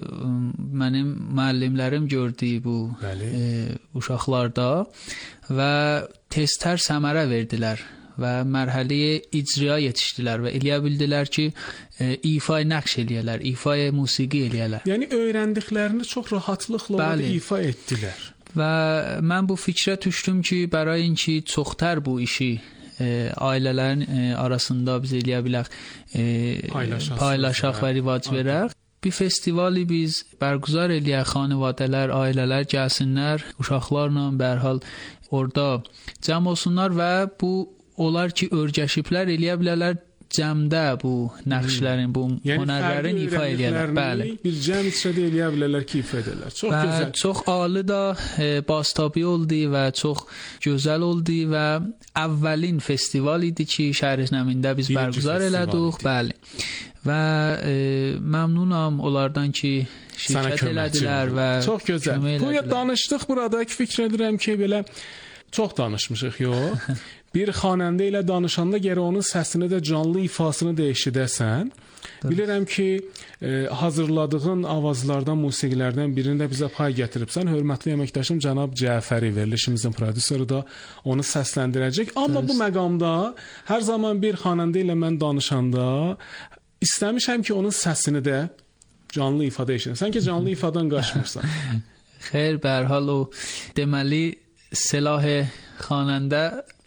mənim müəllimlərim gördü bu e, uşaqlarda və teztər səmərə verdilər və mərhələyə icra yetişdilər və eləyə bildilər ki, e, ifai nəqş eləyələr, ifai musiqi eləyələr. Yəni öyrəndiklərini çox rahatlıqla Bəli. ifa etdilər. Və mən bu fikrə düşdüm ki, برای اینکه çoxtər bu işi e, ailələrin e, arasında biz eləyə bilək, e, paylaşaq və rivac verək. Bir festivali biz bərgüzar eləyək, xanivadələr, ailələr gəlsinlər, uşaqlarla bərhal orada cəm olsunlar və bu onlar ki, örgəşiblər eləyə bilərlər cəmdə bu nəqşlərin, bu yəni, hünərlərin ifa eləyərlər. Bəli. Bir cəm içində eləyə bilərlər ki, ifa edərlər. Çox və gözəl. Çox ali da e, bastabi oldu və çox gözəl oldu və əvvəlin festival idi ki, şəhər Nəmində biz bərgüzar elədik. Bəli. Və e, məmnunam onlardan ki, şirkət elədilər və çox gözəl. Bu ya danışdıq burada ki, fikr edirəm ki, belə çox danışmışıq, yox. Bir xanəndə ilə danışanda gərək onun səsini də canlı ifasını da eşidəsən. Bilirəm ki, e, hazırladığın avazlardan, musiqilərdən birini də bizə pay gətiribsən. Hörmətli əməkdaşım cənab Cəfəri, verilişimizin prodüseri də onu səsləndirəcək. Amma Dürüst. Bu məqamda hər zaman bir xanəndə ilə mən danışanda istəmişəm ki, onun səsini də canlı ifada eşidəsən. Sən ki, canlı ifadan qaçmırsan. Xeyr, bərhal o deməli silah xanəndə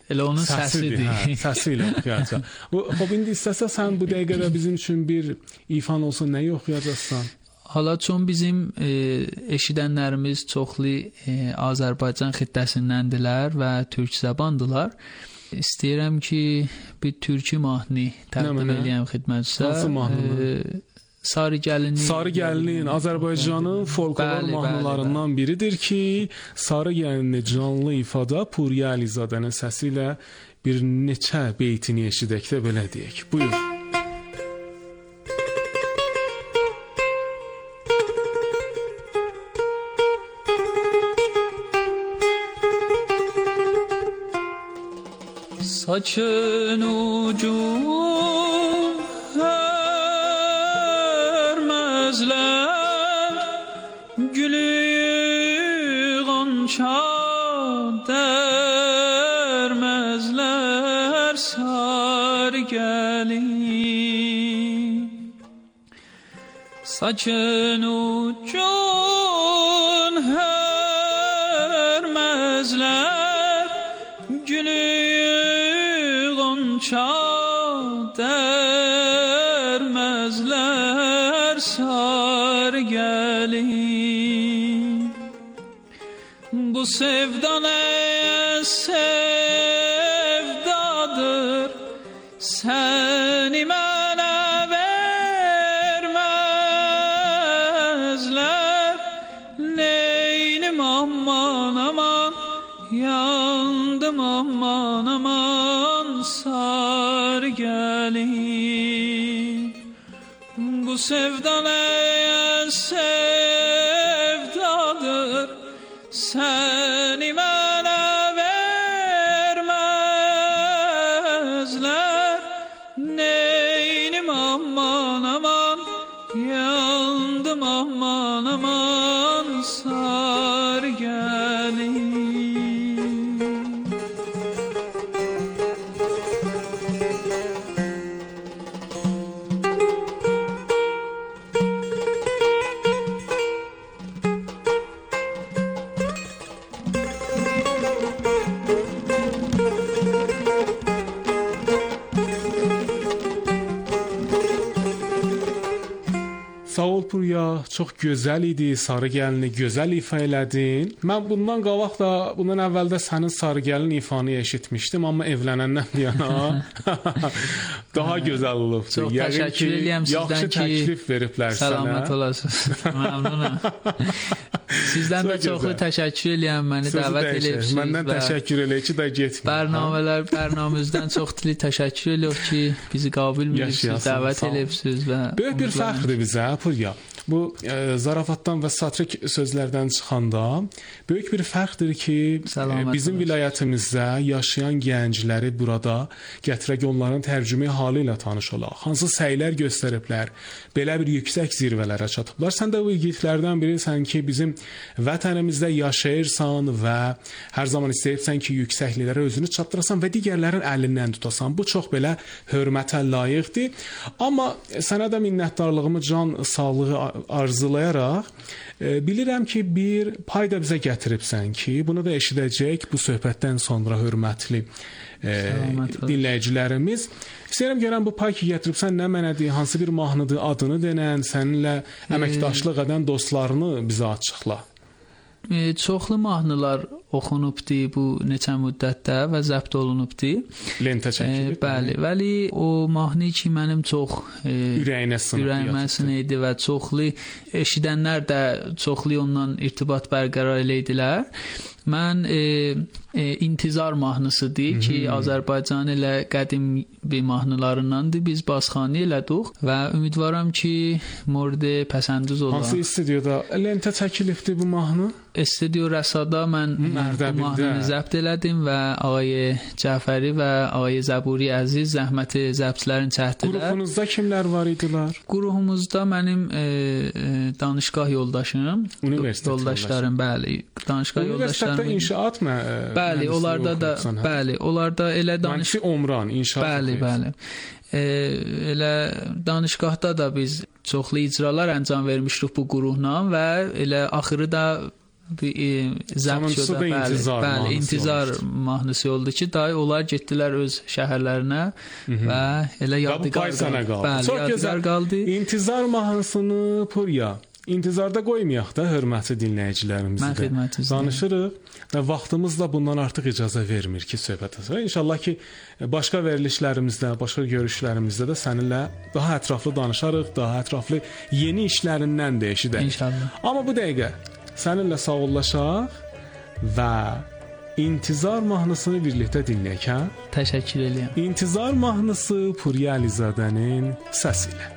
elə onun səsidir. Hə, səsi ilə oxuyacaq. Xop indi istəsə sən bu dəqiqədə bizim üçün bir ifan olsun, nəyi oxuyacaqsan? Hala çون bizim e, eşidənlərimiz çoxlu e, Azərbaycan xittəsindəndirlər və türk zəbandılar. İstəyirəm ki, bir türkü mahnı təqdim edəyəm xidmətinizə. Hansı mahnı? E, Sarı Gəlinin. Sarı Gəlinin Azərbaycanın folklor mahnılarından biridir ki, Sarı Gəlini canlı ifadə Puriyə Əlizadənin səsi ilə bir neçə beytini eşidək də belə deyək. Buyur. Saçın ucu hörmezler, gülü qança dermezler, sarı gelin. Saçın ucun hörmezler, gülü dermezler, sarı gelin. Bu sevda ne sevdadır, seni mənə vermezler. Neynim aman aman, yandım aman aman, sarı gelin. Bu sevda ne sevdadır, seni mənə vermezler. Neynim aman aman, yandım aman aman, sarı gelin. Sağ ol Puriya, çox gözəl idi, Sarı Gəlini gözəl ifa elədin. Mən bundan qabaq da, bundan əvvəl də sənin Sarı Gəlin ifanı eşitmişdim, amma evlənəndən yana daha gözəl olubdu. Çox təşəkkür edirəm sizdən ki, yaxşı təklif veriblər sənə. Salamat olasınız. Məmnunam. Sizdən də çoxlu təşəkkür edirəm, məni dəvət edirsiniz. Məndən təşəkkür eləyək ki, də getməyim. Bərnamələr, bərnamizdən çox dili təşəkkür edirik ki, bizi qəbul edirsiniz, dəvət edirsiniz və böyük bir fəxrdir bizə Puriya. Bu e, zarafatdan və satrik sözlərdən çıxanda böyük bir fərqdir ki, e, bizim vilayətimizdə yaşayan gəncləri burada gətirək, onların tərcümə halı ilə tanış olaq. Hansı səylər göstəriblər, belə bir yüksək zirvələrə çatıblar. Sən də bu igidlərdən birisən ki, bizim vətənimizdə yaşayırsan və hər zaman istəyirsən ki, yüksəkliklərə özünü çatdırasan və digərlərin əlindən tutasan. Bu çox belə hörmətə layiqdir. Amma sənə də minnətdarlığımı can sağlığı arzulayaraq e, bilirəm ki, bir pay da bizə gətiribsən ki, bunu da eşidəcək bu söhbətdən sonra hörmətli e, dinləyicilərimiz. İstəyirəm görəm bu pay ki gətiribsən nə mənədir, hansı bir mahnıdır, adını denən, səninlə əməkdaşlıq edən dostlarını bizə açıqla. E, çoxlu mahnılar oxunubdu bu neçə müddətdə və zəbt olunubdu. Lentə çəkilib. E, bəli, vəli o mahnı ki mənim çox e, ürəyimə sinirdi və çoxlu eşidənlər də çoxlu ondan irtibat bərqərar elədilər. Mən e, e, İntizar mahnısıdır ki, Azərbaycan ilə qədim bir mahnılarındandır. Biz basxanı elədik və ümidvaram ki, mورد pəsəndiz olar. Hansı studiyada lentə çəkilibdi bu mahnı? Studio Rəsada mən bu mahnını zəbt elədim və ağay Cəfəri və ağay Zəburi Əziz zəhməti zəbtlərin çəkdilər. Qrupunuzda kimlər var idilər? Qruhumuzda mənim e, e, danışqah yoldaşım, yoldaşlarım, bəli, danışqah yoldaşlarım. Universitetdə inşaat mı? Bəli, onlarda da, bəli, onlarda elə danış. Mənfi Omran inşaat. Bəli, bəli. E, elə danışqahda da biz çoxlu icralar əncam vermişdik bu qruhla və elə axırı da bir e, zəbt yoda, bəli, intizar, bəli, intizar mahnısı oldu ki, day onlar getdilər öz şəhərlərinə və elə yadigar qaldı. Bəli, çox gözəl qaldı. İntizar mahnısını Purya İntizarda qoymayaq da hörmətli dinləyicilərimizə də danışırıq və vaxtımız da bundan artıq icazə vermir ki, söhbət edək. İnşallah ki, başqa verilişlərimizdə, başqa görüşlərimizdə də səninlə daha ətraflı danışarıq, daha ətraflı yeni işlərindən də eşidərik. İnşallah. Amma bu dəqiqə səninlə sağollaşaq və İntizar mahnısını birlikdə dinləyək, hə? Təşəkkür edirəm. İntizar mahnısı Purya Əlizadənin səsi ilə.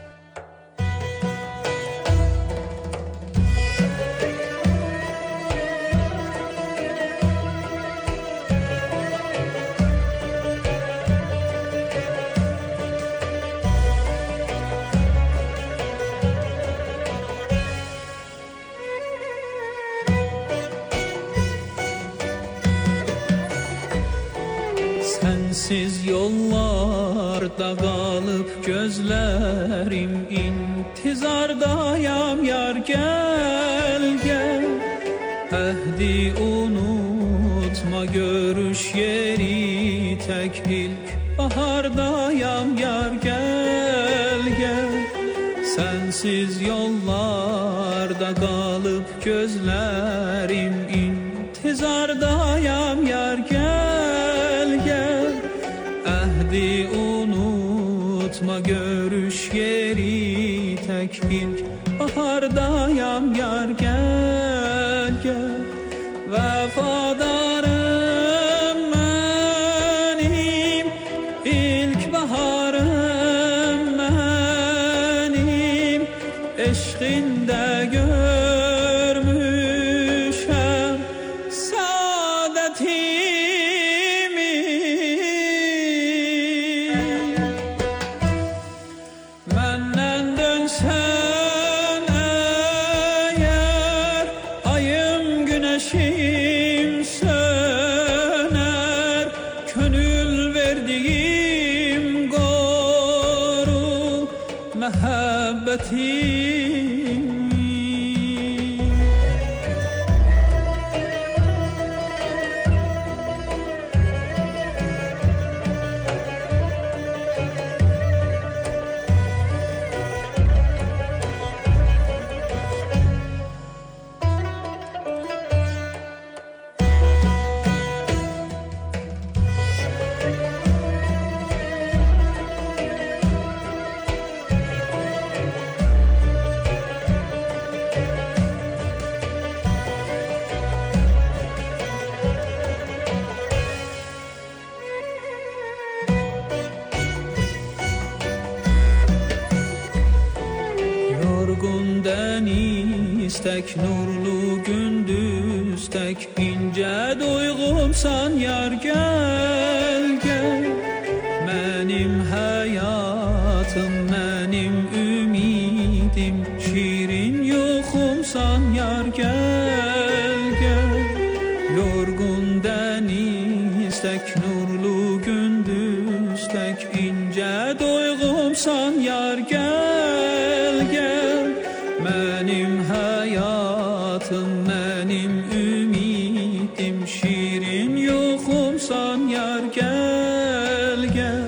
Sensiz yollarda qalıb gözlərim, intizardayam yar, gəl, gəl. Əhdi unutma, görüş yeri tək ilk bahardayam yar, gəl, gəl. Sensiz yollarda qalıb gözlərim, intizardayam yar, gəl, gəl. Əhdi unutma, görüş yeri tək ilk bahardayam yar, gəl, gəl. Vəfadarım mənim, ilk baharım mənim, eşqində görmüşəm saadətimi. Məndən dönsən əgər, ayım günəşim sönər, könül verdiyim qoru məhəbbətim. Yorgun dəniz tək, nurlu gündüz tək, incə duyğumsan yar, gəl, gəl. Mənim həyatım, mənim ümidim, şirin yuxumsan yar, gəl, gəl. Yorgun dəniz tək, nurlu gündüz tək, incə duyğumsan yar, gəl, gəl. Mənim həyatım, mənim ümidim, şirin yuxumsan yar, gəl, gəl.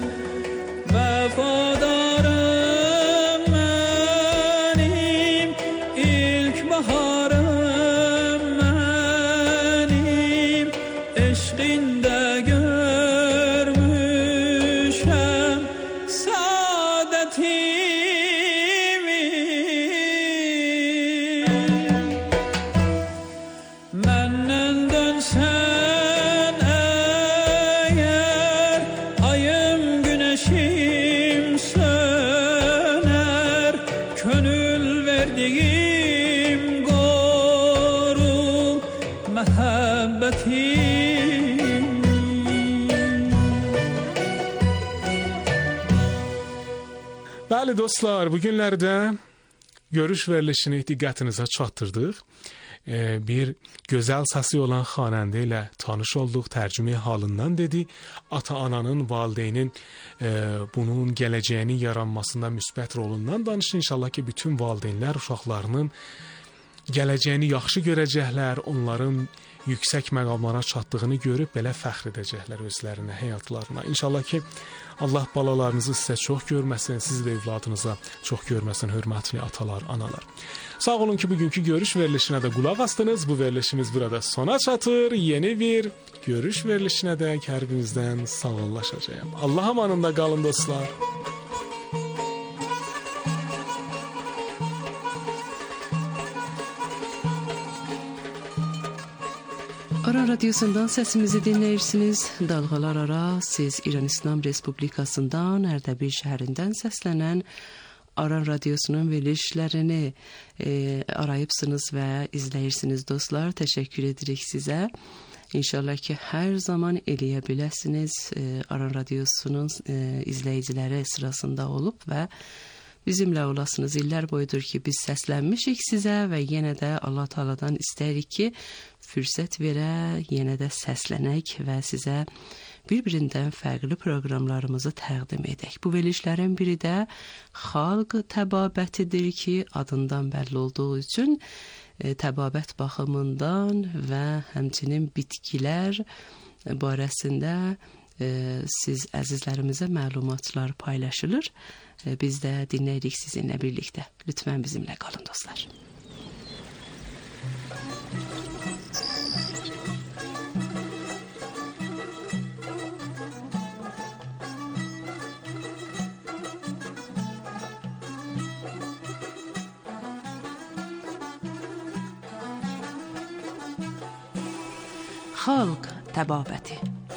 Vəfadarım mənim, ilk baharım mənim, eşqində görmüşəm saadətimi. Məndən dönsən əgər, ayım günəşim sönər, könül verdiyim qoru məhəbbətim. Bəli dostlar, bu günlərdə görüş verilişini diqqətinizə çatdırdıq. Ee, bir gözəl səsi olan xanəndə ilə tanış olduq, tərcümə halından dedi. Ata-ananın, valideynin e, bunun gələcəyinin yaranmasında müsbət rolundan danışır. İnşallah ki, bütün valideynlər uşaqlarının gələcəyini yaxşı görəcəklər, onların yüksək məqamlara çatdığını görüb belə fəxr edəcəklər özlərinə, həyatlarına. İnşallah ki, Allah balalarınızı sizə çox görməsin, siz də övladınıza çox görməsin, hörmətli atalar, analar. Sağ olun ki, bugünkü görüş verilişinə də qulaq astınız. Bu verilişimiz burada sona çatır. Yeni bir görüş verilişinə də hər birinizdən sağollaşacağım. Allah amanında qalın dostlar. Aran Radyosu'ndan sesimizi dinləyirsiniz. Dalğalar ara siz İran İslam Respublikasından Ərdəbil şəhərindən səslənən Aran Radyosu'nun verilişlərini e, arayıbsınız və izləyirsiniz dostlar. Təşəkkür edirik sizə. İnşallah ki, hər zaman eləyə biləsiniz. E, Aran Radyosu'nun e, izləyiciləri sırasında olub və bizimlə olasınız. İllər boyudur ki, biz səslənmişik sizə və yenə də Allah Taala'dan istəyirik ki, fürsət verə, yenə də səslənək və sizə bir-birindən fərqli proqramlarımızı təqdim edək. Bu verilişlərin biri də xalq təbabətidir ki, adından bəlli olduğu üçün e, təbabət baxımından və həmçinin bitkilər barəsində e, siz əzizlərimizə məlumatlar paylaşılır. E, biz də dinləyirik sizinlə birlikdə. Lütfən bizimlə qalın dostlar. Xalq təbabəti.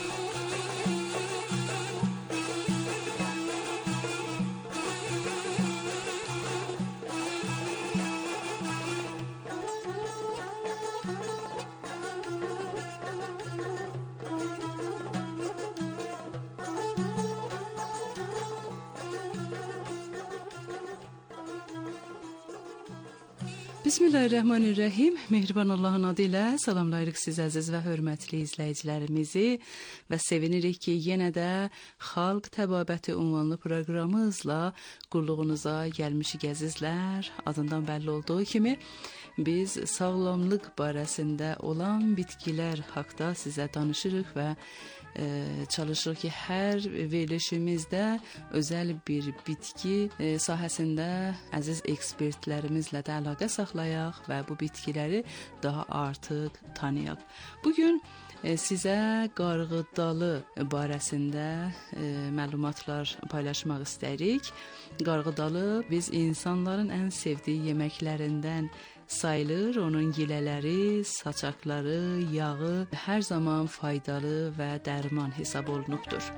Bismillahirrahmanirrahim. Mehriban Allahın adı ilə salamlayırıq siz əziz və hörmətli izləyicilərimizi və sevinirik ki, yenə də Xalq Təbabəti ünvanlı proqramımızla qulluğunuza gəlmişik əzizlər. Adından bəlli olduğu kimi biz sağlamlıq barəsində olan bitkilər haqqında sizə danışırıq və e, çalışırıq ki, hər verilişimizdə özəl bir bitki e, sahəsində əziz ekspertlərimizlə də əlaqə saxlayaq və bu bitkiləri daha artıq tanıyaq. Bugün e, sizə qarğıdalı barəsində e, məlumatlar paylaşmaq istəyirik. Qarğıdalı biz insanların ən sevdiyi yeməklərindən sayılır. Onun gilələri, saçaqları, yağı hər zaman faydalı və dərman hesab olunubdur.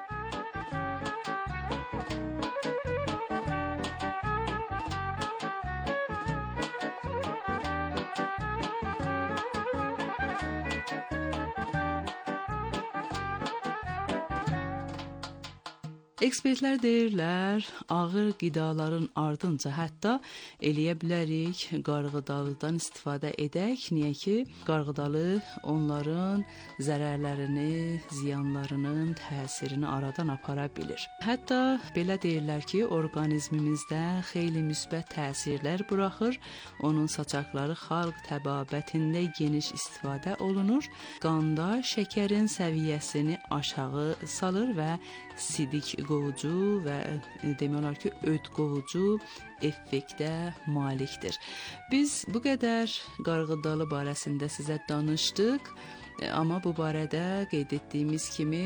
Ekspertlər deyirlər, ağır qidaların ardınca hətta eləyə bilərik qarğıdalıdan istifadə edək. Niyə ki, qarğıdalı onların zərərlərini, ziyanlarının təsirini aradan apara bilir. Hətta belə deyirlər ki, orqanizmimizdə xeyli müsbət təsirlər buraxır. Onun saçaqları xalq təbabətində geniş istifadə olunur. Qanda şəkərin səviyyəsini aşağı salır və sidik qovucu və demək olar ki, öd qovucu effektə malikdir. Biz bu qədər qarğıdalı barəsində sizə danışdıq, amma bu barədə qeyd etdiyimiz kimi